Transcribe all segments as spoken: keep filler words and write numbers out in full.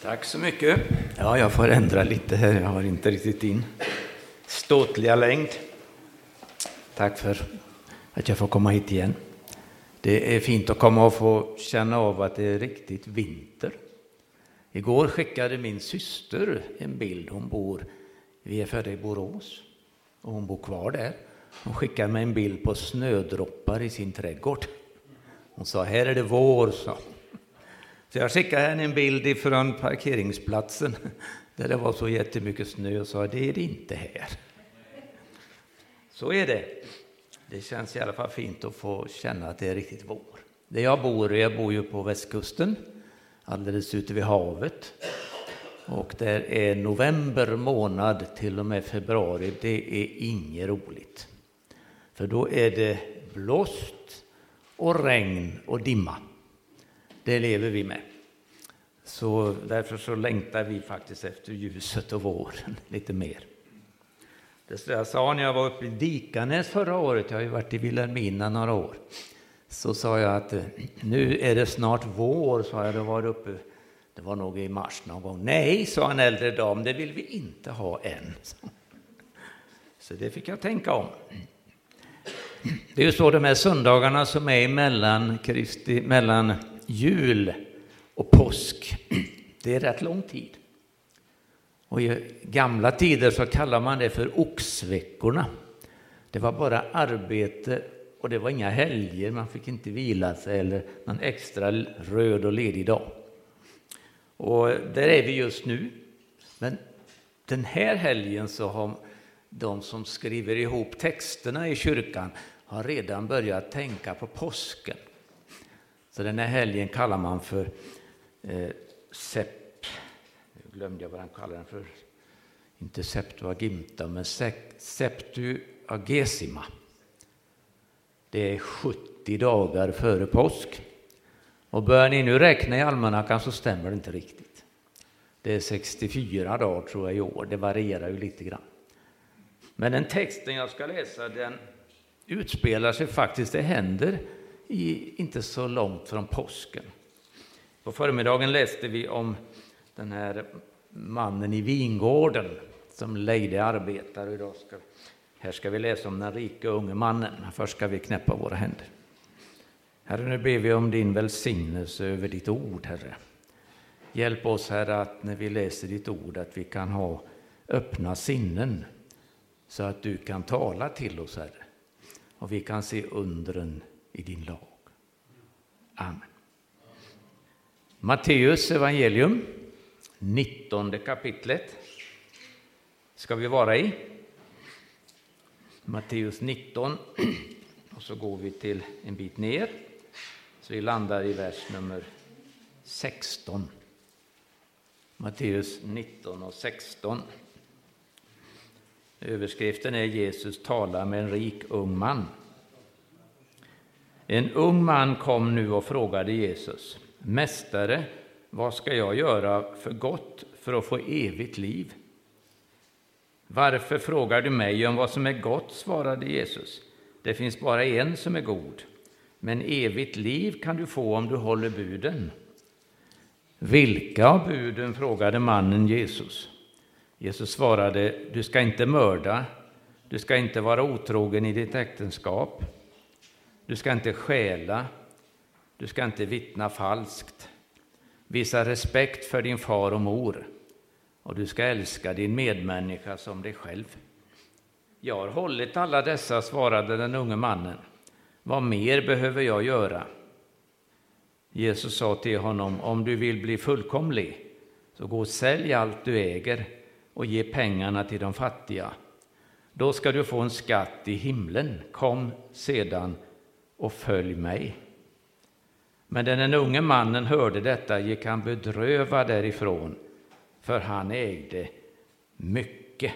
Tack så mycket. Ja, jag får ändra lite här. Jag har inte riktigt din ståtliga längd. Tack för att jag får komma hit igen. Det är fint att komma och få känna av att det är riktigt vinter. Igår skickade min syster en bild. Hon bor, vi är födda i Borås och hon bor kvar där. Hon skickade mig en bild på snödroppar i sin trädgård. Hon sa, här är det vår, sa. Så jag skickade henne en bild ifrån parkeringsplatsen där det var så jättemycket snö och sa, det är det inte här. Så är det. Det känns i alla fall fint att få känna att det är riktigt vår. Där jag bor, jag bor ju på västkusten, alldeles ute vid havet. Och där är november månad till och med februari, det är inget roligt. För då är det blåst och regn och dimma. Det lever vi med. Så därför så längtar vi faktiskt efter ljuset och våren lite mer. Det jag sa när jag var uppe i Dikanäs förra året, jag har ju varit i Vilhelmina några år. Så sa jag att nu är det snart vår, så jag det var uppe, det var nog i mars någon gång. Nej, sa en äldre dam, det vill vi inte ha än. Så det fick jag tänka om. Det är ju så de här söndagarna som är mellan, Kristi, mellan jul och påsk, det är rätt lång tid. Och i gamla tider så kallar man det för oxveckorna. Det var bara arbete och det var inga helger, man fick inte vila sig eller någon extra röd och ledig dag. Och där är vi just nu. Men den här helgen så har de som skriver ihop texterna i kyrkan har redan börjat tänka på påsken. Så den här helgen kallar man för eh, sept, jag glömde jag vad han kallar den för, inte septuaginta men septuagesima. Det är sjuttio dagar före påsk. Och börjar ni nu räkna i almanackan så stämmer det inte riktigt. Det är sextiofyra dagar tror jag i år, det varierar ju lite grann. Men den texten jag ska läsa, den utspelar sig faktiskt, det händer i, inte så långt från påsken. På förmiddagen läste vi om den här mannen i vingården som lejde arbetare. Idag ska, här ska vi läsa om den rika unge mannen. Först ska vi knäppa våra händer. Herre, nu ber vi om din välsignelse över ditt ord, Herre. Hjälp oss, Herre, att när vi läser ditt ord att vi kan ha öppna sinnen så att du kan tala till oss, Herre. Och vi kan se undren i din lag. Amen. Matteus evangelium, nittonde kapitlet, ska vi vara i. Matteus nitton, och så går vi till en bit ner. Så vi landar i vers nummer sexton. Matteus nitton och sexton. Överskriften är Jesus talar med en rik ung man. En ung man kom nu och frågade Jesus: Mästare, vad ska jag göra för gott för att få evigt liv? Varför frågar du mig om vad som är gott, svarade Jesus. Det finns bara en som är god, men evigt liv kan du få om du håller buden. Vilka av buden, frågade mannen Jesus. Jesus svarade: Du ska inte mörda, du ska inte vara otrogen i ditt äktenskap, du ska inte stjäla, du ska inte vittna falskt, visa respekt för din far och mor, och du ska älska din medmänniska som dig själv. Jag har hållit alla dessa, svarade den unge mannen. Vad mer behöver jag göra? Jesus sa till honom: Om du vill bli fullkomlig, så gå och sälj allt du äger och ge pengarna till de fattiga. Då ska du få en skatt i himlen. Kom sedan och följ mig. Men när den unge mannen hörde detta gick han bedrövad därifrån, för han ägde mycket.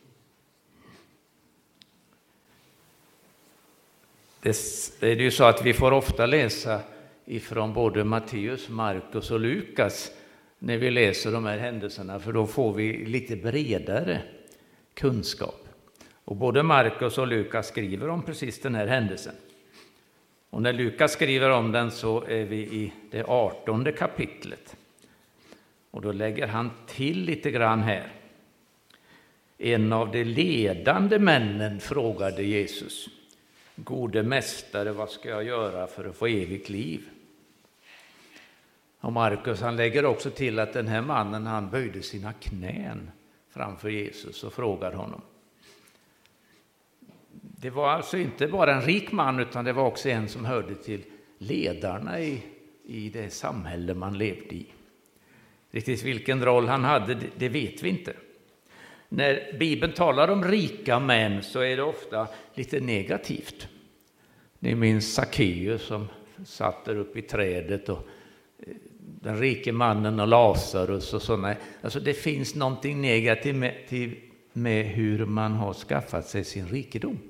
Det är ju så att vi får ofta läsa ifrån både Matteus, Markus och Lukas när vi läser de här händelserna, för då får vi lite bredare kunskap. Och både Markus och Lukas skriver om precis den här händelsen. Och när Lukas skriver om den så är vi i det artonde kapitlet. Och då lägger han till lite grann här. En av de ledande männen frågade Jesus: Gode mästare, vad ska jag göra för att få evigt liv? Och Markus, han lägger också till att den här mannen, han böjde sina knän framför Jesus och frågade honom. Det var alltså inte bara en rik man, utan det var också en som hörde till ledarna i, i det samhälle man levde i. Riktigt vilken roll han hade, det, det vet vi inte. När Bibeln talar om rika män så är det ofta lite negativt. Ni minns Sackeus som satt där uppe i trädet, och den rike mannen och Lazarus och sådana. Alltså det finns någonting negativt med, med hur man har skaffat sig sin rikedom.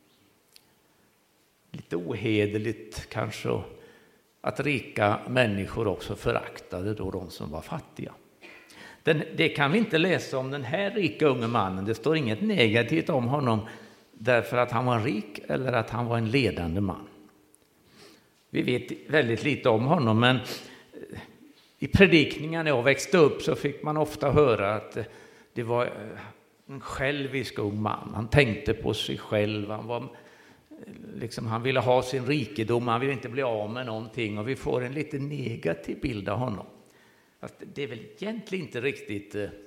Lite ohederligt kanske att rika människor också föraktade då de som var fattiga. Den, det kan vi inte läsa om den här rika unge mannen. Det står inget negativt om honom därför att han var rik eller att han var en ledande man. Vi vet väldigt lite om honom, men i predikningar när jag växte upp så fick man ofta höra att det var en självisk ung man. Han tänkte på sig själv, han, var, liksom, han ville ha sin rikedom, han ville inte bli av med någonting, och vi får en lite negativ bild av honom. Fast det är väl egentligen inte riktigt eh,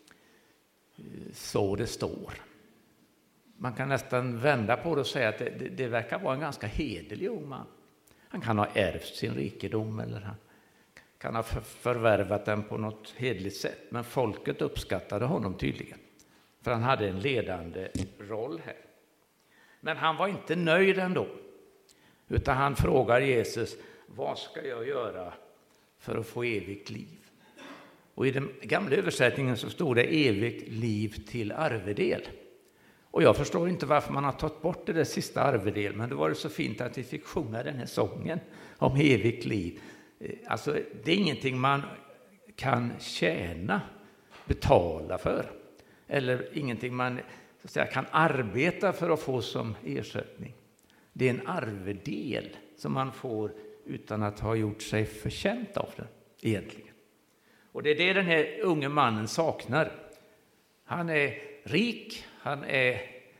så det står. Man kan nästan vända på det och säga att det, det, det verkar vara en ganska hederlig ung man. Han kan ha ärvt sin rikedom eller han kan ha förvärvat den på något hederligt sätt. Men folket uppskattade honom tydligen, för han hade en ledande roll här. Men han var inte nöjd ändå, utan han frågar Jesus: vad ska jag göra för att få evigt liv? Och i den gamla översättningen så stod det evigt liv till arvedel. Och jag förstår inte varför man har tagit bort det där sista arvedel, men det var det så fint att vi fick sjunga den här sången om evigt liv. Alltså det är ingenting man kan tjäna, betala för, eller ingenting man så att säga, kan arbeta för att få som ersättning. Det är en arvedel som man får utan att ha gjort sig förtjänt av den egentligen. Och det är det den här unge mannen saknar. Han är rik, han är,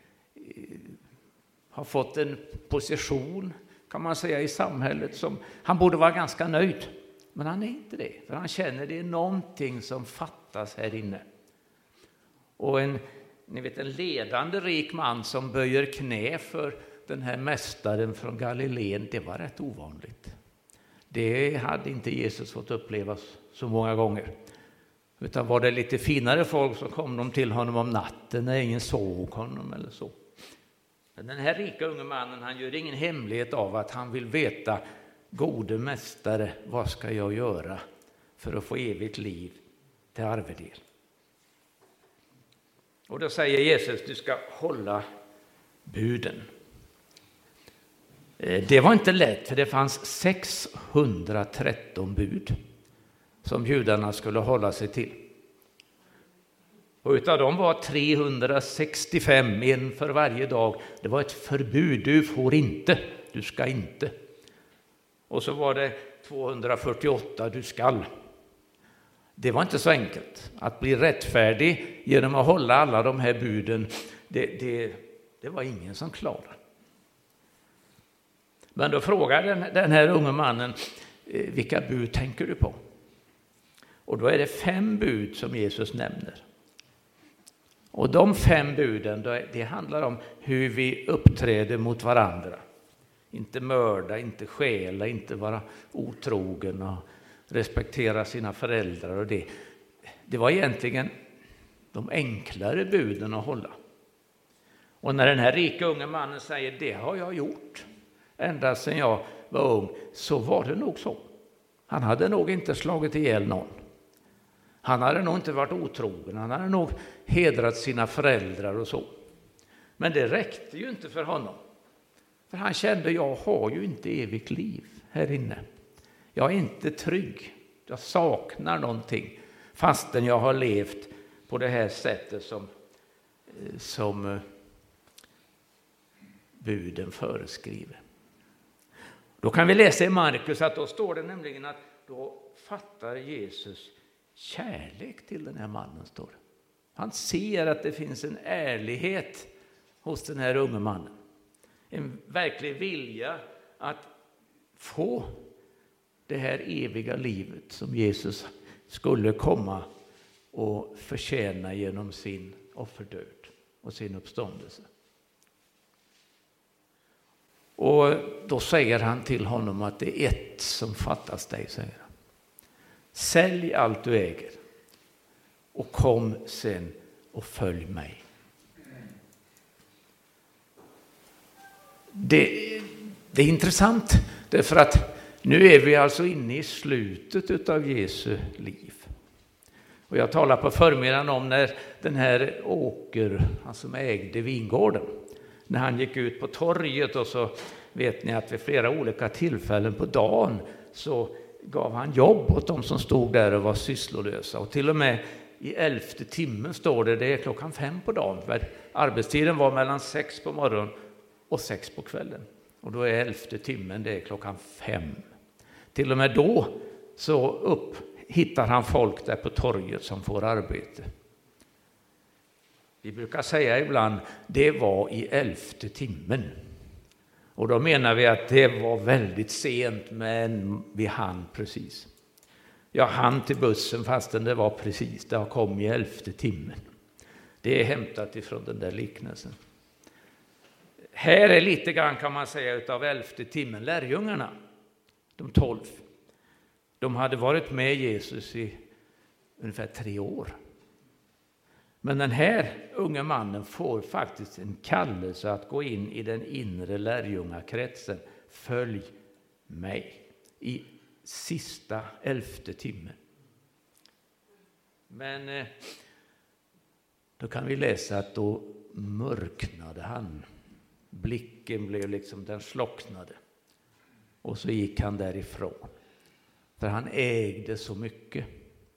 har fått en position kan man säga i samhället som han borde vara ganska nöjd. Men han är inte det, för han känner det är någonting som fattas här inne. Och en, ni vet, en ledande rik man som böjer knä för den här mästaren från Galileen, det var rätt ovanligt. Det hade inte Jesus fått uppleva så många gånger. Utan var det lite finare folk så kom de till honom om natten när ingen såg honom eller så. Men den här rika unge mannen, han gör ingen hemlighet av att han vill veta: gode mästare, vad ska jag göra för att få evigt liv till arvedel? Och då säger Jesus: du ska hålla buden. Det var inte lätt, för det fanns sexhundratretton bud som judarna skulle hålla sig till. Och utav dem var trehundrasextiofem, en för varje dag. Det var ett förbud, du får inte, du ska inte. Och så var det tvåhundrafyrtioåtta, du skall. Det var inte så enkelt att bli rättfärdig genom att hålla alla de här buden. Det, det, det var ingen som klarade. Men då frågar den, den här unge mannen: vilka bud tänker du på? Och då är det fem bud som Jesus nämner. Och de fem buden, det handlar om hur vi uppträder mot varandra. Inte mörda, inte stjäla, inte vara otrogen och respektera sina föräldrar. Och det, det var egentligen de enklare buden att hålla. Och när den här rika unge mannen säger: det har jag gjort ända sedan jag var ung, så var det nog så. Han hade nog inte slagit ihjäl någon. Han hade nog inte varit otrogen. Han hade nog hedrat sina föräldrar och så. Men det räckte ju inte för honom. För han kände: jag har ju inte evigt liv här inne. Jag är inte trygg. Jag saknar någonting. Fastän jag har levt på det här sättet som, som buden föreskriver. Då kan vi läsa i Markus att då står det nämligen att då fattar Jesus kärlek till den här mannen, står det. Han ser att det finns en ärlighet hos den här unge mannen. En verklig vilja att få det här eviga livet som Jesus skulle komma och förtjäna genom sin offerdöd och sin uppståndelse. Och då säger han till honom att det är ett som fattas dig, säger han. Sälj allt du äger och kom sen och följ mig. Det, det är intressant därför att nu är vi alltså inne i slutet av Jesu liv. Och jag talar på förmiddagen om när den här Åker, han som ägde vingården, när han gick ut på torget, och så vet ni att vid flera olika tillfällen på dagen så gav han jobb åt de som stod där och var sysslolösa. Och till och med i elfte timmen står det, det är klockan fem på dagen. För arbetstiden var mellan sex på morgonen och sex på kvällen. Och då är elfte timmen, det är klockan fem. Till och med då så upp hittar han folk där på torget som får arbete. Vi brukar säga ibland, det var i elfte timmen. Och då menar vi att det var väldigt sent, men vi hann precis. Jag hann till bussen fastän det var precis, det har kommit i elfte timmen. Det är hämtat ifrån den där liknelsen. Här är lite grann, kan man säga, utav elfte timmen. Lärjungarna, de tolv, de hade varit med Jesus i ungefär tre år. Men den här unga mannen får faktiskt en kallelse att gå in i den inre lärjungakretsen. Följ mig i sista elfte timmen. Men då kan vi läsa att då mörknade han. Blicken blev liksom, den slocknade. Och så gick han därifrån. För han ägde så mycket.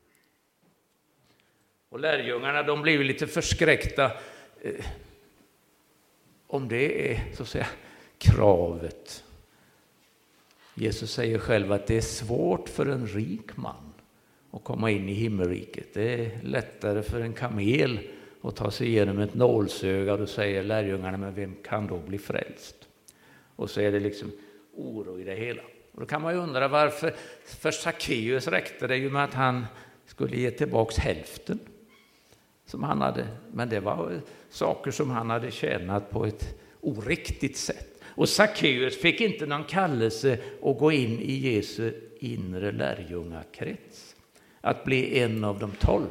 Och lärjungarna, de blev lite förskräckta. Eh, om det är så att säga kravet. Jesus säger själv att det är svårt för en rik man att komma in i himmelriket. Det är lättare för en kamel att ta sig igenom ett nålsöga. Och då säger lärjungarna, men vem kan då bli frälst? Och så är det liksom oro i det hela. Och då kan man ju undra varför. För Sackeus räckte det ju med att han skulle ge tillbaks hälften som han hade. Men det var saker som han hade tjänat på ett oriktigt sätt. Och Sackeus fick inte någon kallelse att gå in i Jesu inre lärjungakrets. Att bli en av de tolv.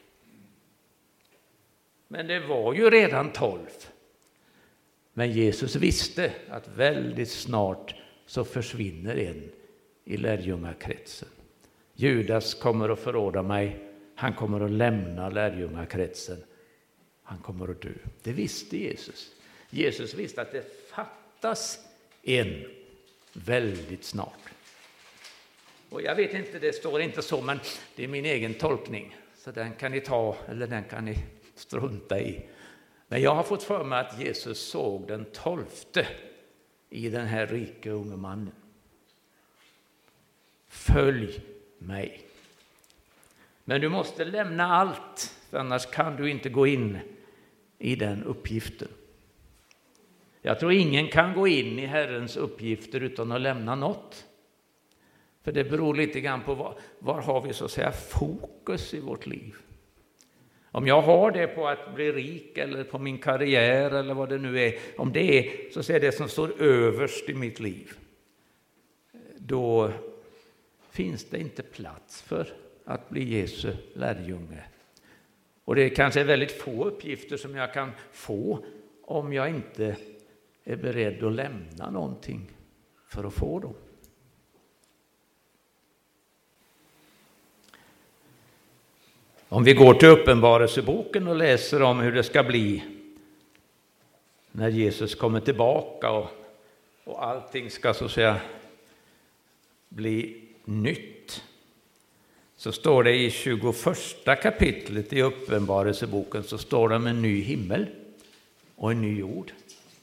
Men det var ju redan tolv. Men Jesus visste att väldigt snart så försvinner en i lärjungakretsen. Judas kommer att förråda mig. Han kommer att lämna lärjungakretsen. Han kommer att dö. Det visste Jesus. Jesus visste att det fattas en väldigt snart. Och jag vet inte, det står inte så, men det är min egen tolkning. Så den kan ni ta, eller den kan ni strunta i. Men jag har fått för mig att Jesus såg den tolfte i den här rika unge mannen. Följ mig. Men du måste lämna allt, för annars kan du inte gå in i den uppgiften. Jag tror ingen kan gå in i Herrens uppgifter utan att lämna något. För det beror lite grann på var, var har vi så att säga fokus i vårt liv. Om jag har det på att bli rik eller på min karriär eller vad det nu är. Om det är så är det som står överst i mitt liv. Då finns det inte plats för att bli Jesu lärjunge. Och det kanske är väldigt få uppgifter som jag kan få om jag inte är beredd att lämna någonting för att få dem. Om vi går till Uppenbarelseboken och läser om hur det ska bli när Jesus kommer tillbaka och, och allting ska så att säga bli nytt, så står det i tjugoförsta kapitlet i Uppenbarelseboken, så står det om en ny himmel och en ny jord.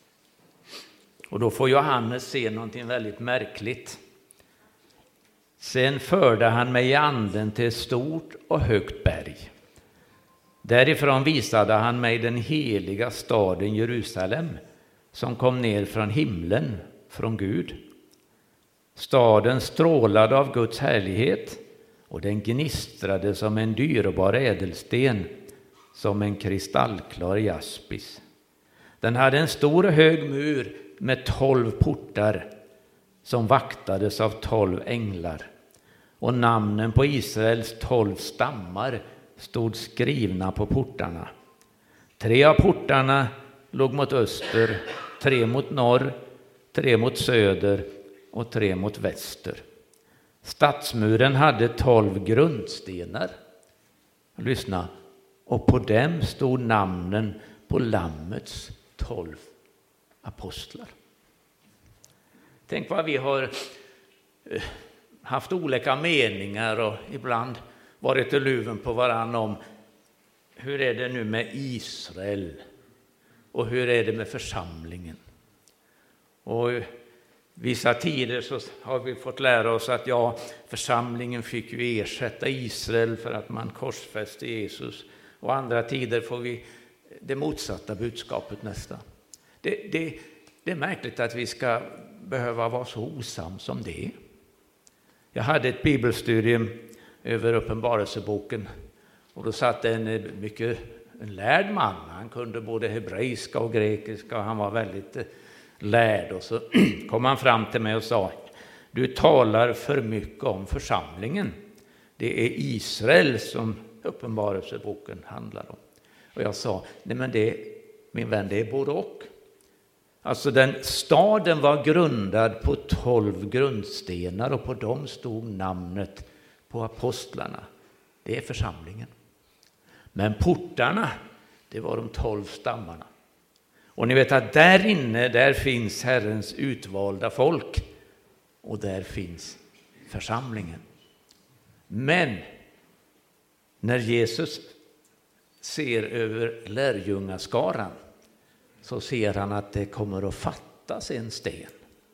Och då får Johannes se någonting väldigt märkligt. Sen förde han mig i anden till ett stort och högt berg. Därifrån visade han mig den heliga staden Jerusalem, som kom ner från himlen, från Gud. Staden strålade av Guds härlighet, och den gnistrade som en dyrbar ädelsten, som en kristallklar jaspis. Den hade en stor och hög mur med tolv portar, som vaktades av tolv änglar. Och namnen på Israels tolv stammar stod skrivna på portarna. Tre av portarna låg mot öster, tre mot norr, tre mot söder och tre mot väster. Stadsmuren hade tolv grundstenar. Lyssna. Och på dem stod namnen på Lammets tolv apostlar. Tänk vad vi har haft olika meningar och ibland varit i luven på varann om hur är det nu med Israel och hur är det med församlingen. Och vissa tider så har vi fått lära oss att ja, församlingen fick ju ersätta Israel för att man korsfäste Jesus. Och andra tider får vi det motsatta budskapet nästan. Det, det, det är märkligt att vi ska behöva vara så osam som det. Jag hade ett bibelstudium över Uppenbarelseboken, och då satt en mycket en lärd man. Han kunde både hebreiska och grekiska, och han var väldigt lärd. Och så kom han fram till mig och sa: du talar för mycket om församlingen. Det är Israel som Uppenbarelseboken handlar om. Och jag sa: nej men det, min vän, det är både och. Alltså den staden var grundad på tolv grundstenar, och på dem stod namnet på apostlarna. Det är församlingen. Men portarna, det var de tolv stammarna. Och ni vet att där inne, där finns Herrens utvalda folk. Och där finns församlingen. Men när Jesus ser över lärjungaskaran, så ser han att det kommer att fattas en sten.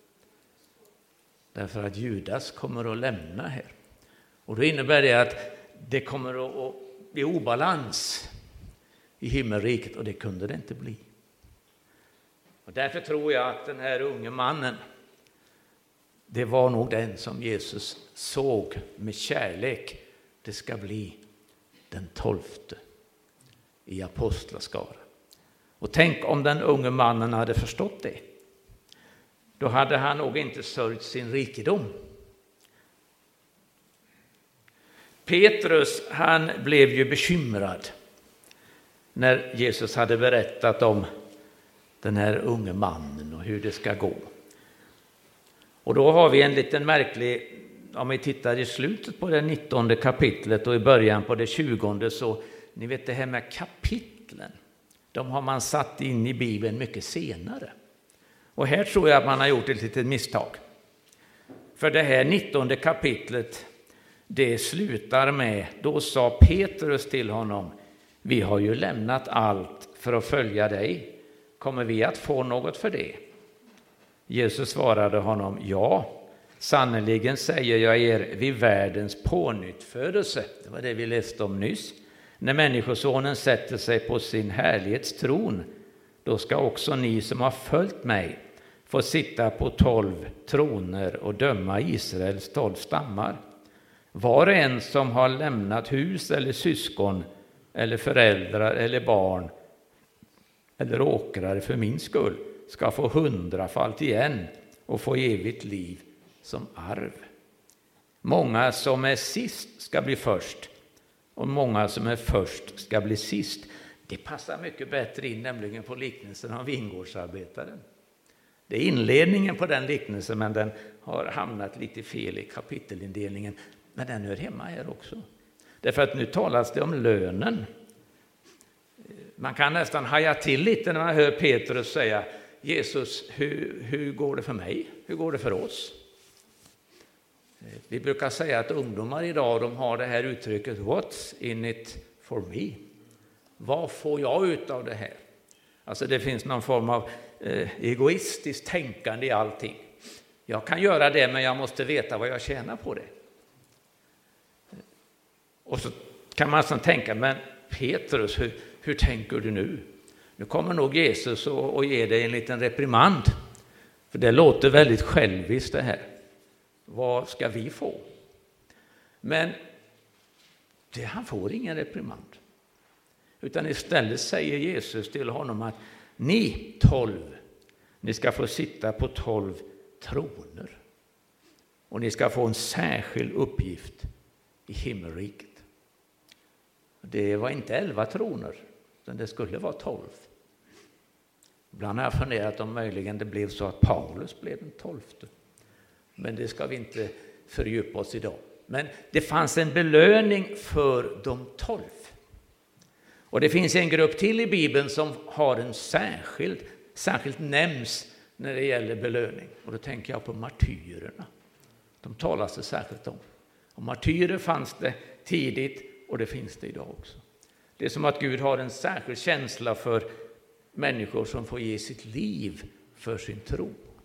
Därför att Judas kommer att lämna här. Och då innebär det att det kommer att bli obalans i himmelriket, och det kunde det inte bli. Och därför tror jag att den här unge mannen, det var nog den som Jesus såg med kärlek. Det ska bli den tolfte i apostlaskaran. Och tänk om den unge mannen hade förstått det. Då hade han nog inte sörjt sin rikedom. Petrus, han blev ju bekymrad när Jesus hade berättat om den här unge mannen och hur det ska gå. Och då har vi en liten märklig, om vi tittar i slutet på det nittonde kapitlet och i början på det tjugonde, så ni vet det här med kapitlen, de har man satt in i Bibeln mycket senare. Och här tror jag att man har gjort ett litet misstag. För det här nittonde kapitlet, det slutar med, då sa Petrus till honom: vi har ju lämnat allt för att följa dig. Kommer vi att få något för det? Jesus svarade honom: ja, sannoliken säger jag er, vid världens pånyttfödelse, det var det vi läste om nyss, när människosonen sätter sig på sin härlighetstron, då ska också ni som har följt mig få sitta på tolv troner och döma Israels tolv stammar. Var och en som har lämnat hus eller syskon eller föräldrar eller barn eller åkrar för min skull ska få hundrafalt igen och få evigt liv som arv. Många som är sist ska bli först, och många som är först ska bli sist. Det passar mycket bättre in nämligen på liknelsen av vingårdsarbetaren. Det är inledningen på den liknelsen, men den har hamnat lite fel i kapitelindelningen. Men den hör hemma här också. Därför att nu talas det om lönen. Man kan nästan haja till lite när man hör Petrus säga: Jesus, hur, hur går det för mig? Hur går det för oss? Vi brukar säga att ungdomar idag, de har det här uttrycket: what's in it for me? Vad får jag ut av det här? Alltså det finns någon form av eh, egoistiskt tänkande i allting. Jag kan göra det, men jag måste veta vad jag tjänar på det. Och så kan man alltså tänka, men Petrus, hur, hur tänker du nu? Nu kommer nog Jesus och, och ger dig en liten reprimand. För det låter väldigt själviskt det här. Vad ska vi få? Men det, han får ingen reprimand. Utan istället säger Jesus till honom att ni tolv, ni ska få sitta på tolv troner. Och ni ska få en särskild uppgift i himmelriket. Det var inte elva troner, utan det skulle vara tolv. Ibland har jag funderat om möjligen det blev så att Paulus blev den tolfte. Men det ska vi inte fördjupa oss idag. Men det fanns en belöning för de tolv. Och det finns en grupp till i Bibeln som har en särskild, särskilt nämns när det gäller belöning. Och då tänker jag på martyrerna. De talas det särskilt om. Och martyrer fanns det tidigt och det finns det idag också. Det är som att Gud har en särskild känsla för människor som får ge sitt liv för sin tro.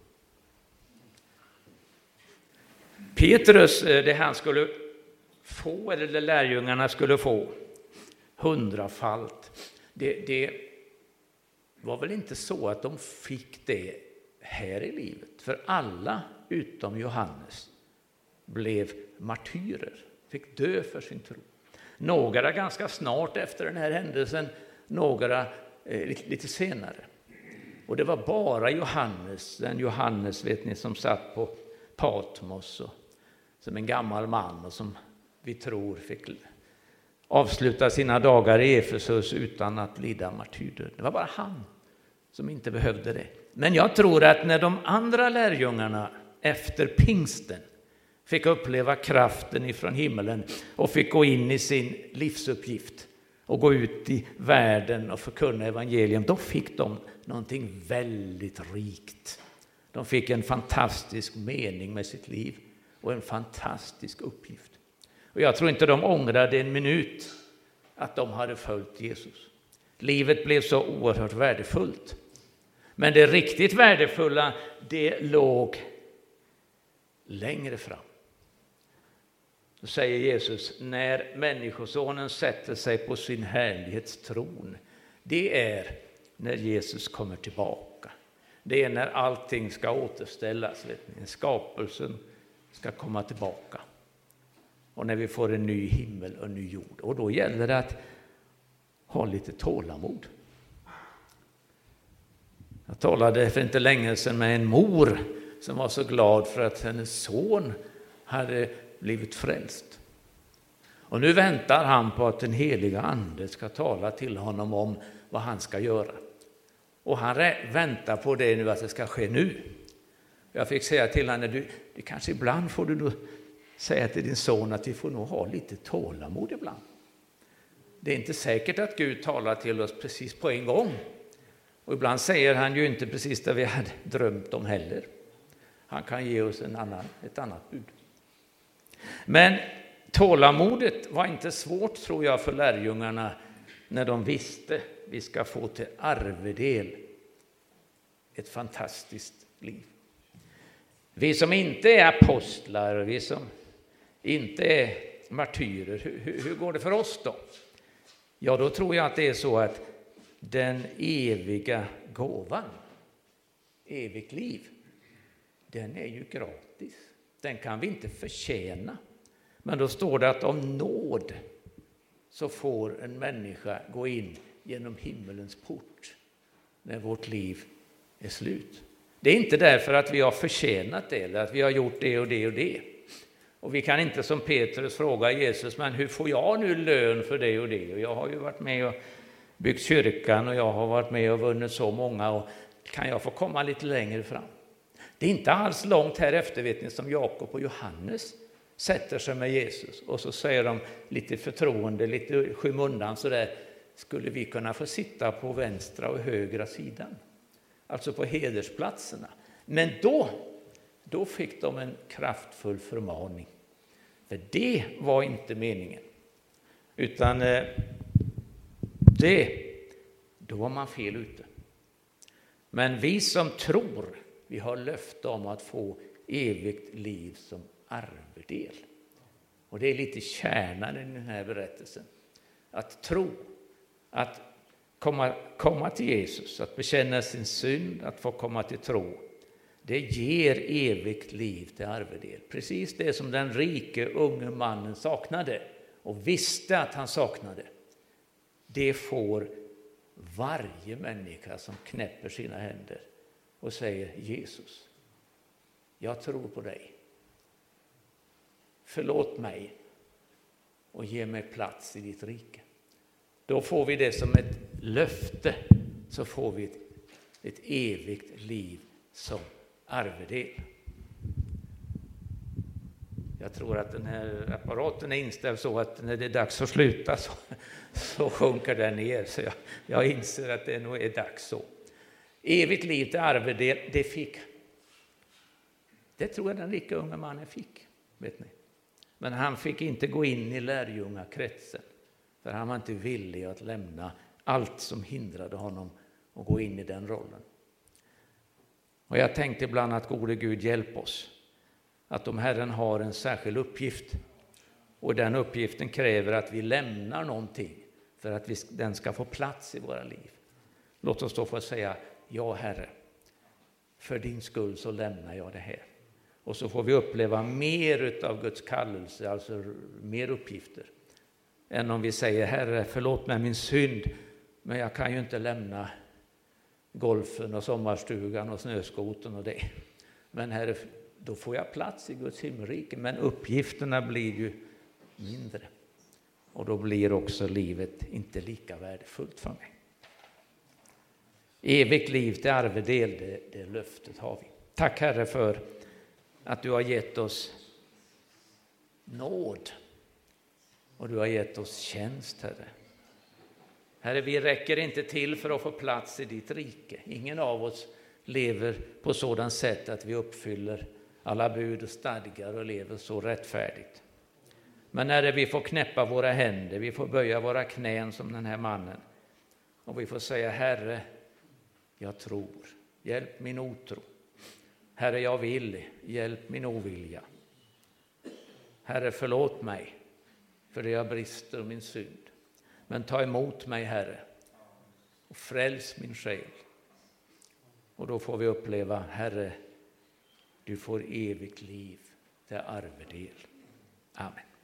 Petrus, det han skulle få, eller det lärjungarna skulle få, hundrafalt. Det, det var väl inte så att de fick det här i livet. För alla utom Johannes blev martyrer, fick dö för sin tro. Några ganska snart efter den här händelsen, några eh, lite, lite senare. Och det var bara Johannes, den Johannes vet ni som satt på Patmos och, som en gammal man och som vi tror fick avsluta sina dagar i Efesus utan att lida martyrdöd. Det var bara han som inte behövde det. Men jag tror att när de andra lärjungarna efter pingsten fick uppleva kraften ifrån himmelen och fick gå in i sin livsuppgift och gå ut i världen och förkunna evangelium, då fick de någonting väldigt rikt. De fick en fantastisk mening med sitt liv och en fantastisk uppgift. Och jag tror inte de ångrade en minut att de hade följt Jesus. Livet blev så oerhört värdefullt. Men det riktigt värdefulla, det låg längre fram. Då säger Jesus, när människosonen sätter sig på sin härlighetstron, det är när Jesus kommer tillbaka. Det är när allting ska återställas, vet ni, skapelsen ska komma tillbaka. Och när vi får en ny himmel och en ny jord. Och då gäller det att ha lite tålamod. Jag talade för inte länge sedan med en mor som var så glad för att hennes son hade blivit frälst. Och nu väntar han på att den heliga ande ska tala till honom om vad han ska göra. Och han väntar på det nu, att det ska ske nu. Jag fick säga till henne, du, du kanske ibland får du då säga till din son att vi får nog ha lite tålamod ibland. Det är inte säkert att Gud talar till oss precis på en gång. Och ibland säger han ju inte precis det vi hade drömt om heller. Han kan ge oss en annan, ett annat bud. Men tålamodet var inte svårt, tror jag, för lärjungarna när de visste vi ska få till arvedel ett fantastiskt liv. Vi som inte är apostlar, vi som inte är martyrer, hur, hur, hur går det för oss då? Ja, då tror jag att det är så att den eviga gåvan, evigt liv, den är ju gratis. Den kan vi inte förtjäna. Men då står det att om nåd så får en människa gå in genom himmelens port när vårt liv är slut. Det är inte därför att vi har förtjänat det eller att vi har gjort det och det och det. Och vi kan inte som Petrus fråga Jesus, men hur får jag nu lön för det och det? Och jag har ju varit med och byggt kyrkan och jag har varit med och vunnit så många, och kan jag få komma lite längre fram? Det är inte alls långt här efter, vet ni, som Jakob och Johannes sätter sig med Jesus och så säger de lite förtroende, lite skymundan så där, skulle vi kunna få sitta på vänstra och högra sidan, alltså på hedersplatserna. Men då då fick de en kraftfull förmaning, för det var inte meningen, utan det då var man fel ute. Men vi som tror, vi har löfte om att få evigt liv som arvedel. Och det är lite kärnan i den här berättelsen. Att tro, att komma, komma till Jesus, att bekänna sin synd, att få komma till tro. Det ger evigt liv till arvedel. Precis det som den rike unge mannen saknade och visste att han saknade. Det får varje människa som knäpper sina händer och säger: Jesus, jag tror på dig. Förlåt mig och ge mig plats i ditt rike. Då får vi det som ett löfte, så får vi ett, ett evigt liv som arvedel. Jag tror att den här apparaten är inställd så att när det är dags att sluta så, så sjunker den ner. Så jag, jag inser att det nog är dags så. Evigt liv till arvedel, det fick. Det tror jag den rika unga mannen fick, vet ni. Men han fick inte gå in i lärjungakretsen. För han var inte villig att lämna allt som hindrade honom att gå in i den rollen. Och jag tänkte ibland att gode Gud hjälp oss. Att om Herren har en särskild uppgift. Och den uppgiften kräver att vi lämnar någonting. För att vi, den ska få plats i våra liv. Låt oss då få säga: ja Herre, för din skull så lämnar jag det här. Och så får vi uppleva mer av Guds kallelse, alltså mer uppgifter. Än om vi säger: Herre, förlåt mig min synd, men jag kan ju inte lämna golfen och sommarstugan och snöskoten och det. Men Herre, då får jag plats i Guds himmelrike, men uppgifterna blir ju mindre. Och då blir också livet inte lika värdefullt för mig. Evigt liv till arvedel, det, det löftet har vi. Tack Herre för att du har gett oss nåd. Och du har gett oss tjänst, Herre. Herre, vi räcker inte till för att få plats i ditt rike. Ingen av oss lever på sådant sätt att vi uppfyller alla bud och stadgar och lever så rättfärdigt. Men Herre, vi får knäppa våra händer, vi får böja våra knän som den här mannen. Och vi får säga: Herre, jag tror, hjälp min otro. Herre, jag vill, hjälp min ovilja. Herre, förlåt mig för det jag brister och min synd. Men ta emot mig, Herre, och fräls min själ. Och då får vi uppleva: Herre, du får evigt liv till arvedel. Amen.